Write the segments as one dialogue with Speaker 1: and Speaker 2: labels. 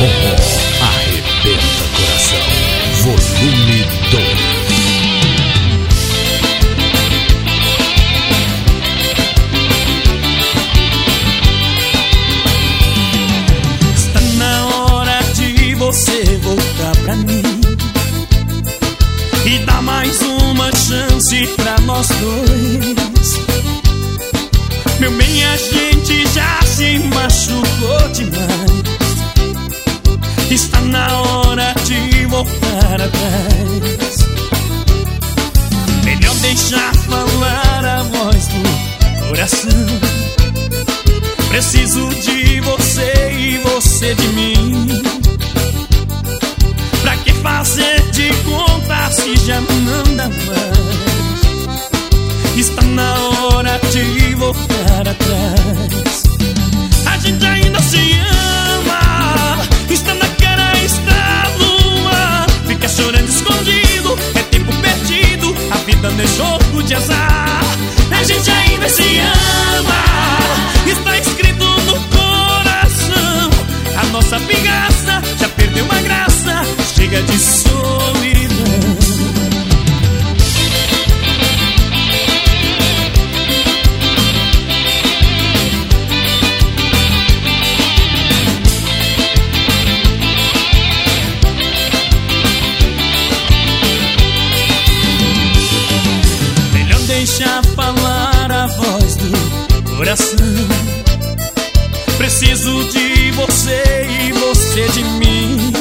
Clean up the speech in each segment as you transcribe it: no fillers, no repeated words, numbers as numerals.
Speaker 1: Forró arrebenta coração, volume 2.
Speaker 2: Você voltar pra mim e dar mais uma chance pra nós dois. Meu bem, a gente já se machucou demais. Está na hora de voltar atrás. Melhor deixar falar a voz do coração. Preciso de você e você de mim. Pra que fazer de conta se já não dá mais? Está na hora de voltar atrás. A gente ainda se ama, está na cara, está numa. Fica chorando escondido, é tempo perdido. A vida não é jogo de azar. A gente ainda se ama, está escrito no coração. A nossa vingança já perdeu a graça. Chega de solidão. Melhor deixar falar a voz do coração. Preciso de você e você de mim.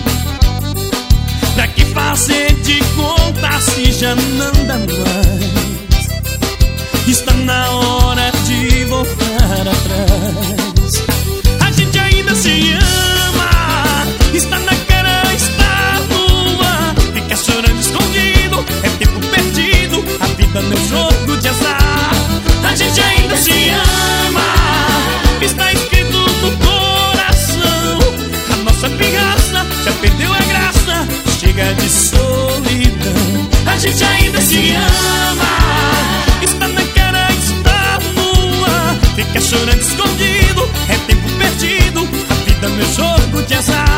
Speaker 2: Pra que fazer de conta se já não dá mais? Está na hora de voltar atrás. A gente ainda se ama, está na cara, está nua. Fica chorando escondido, é tempo perdido. A vida não é jogo de azar. A gente ainda se ama, está escrito no coração. A nossa vingança já perdeu a graça. Chega de solidão. A gente ainda se ama, está na cara, está nua. Fica chorando escondido, é tempo perdido. A vida não é jogo de azar.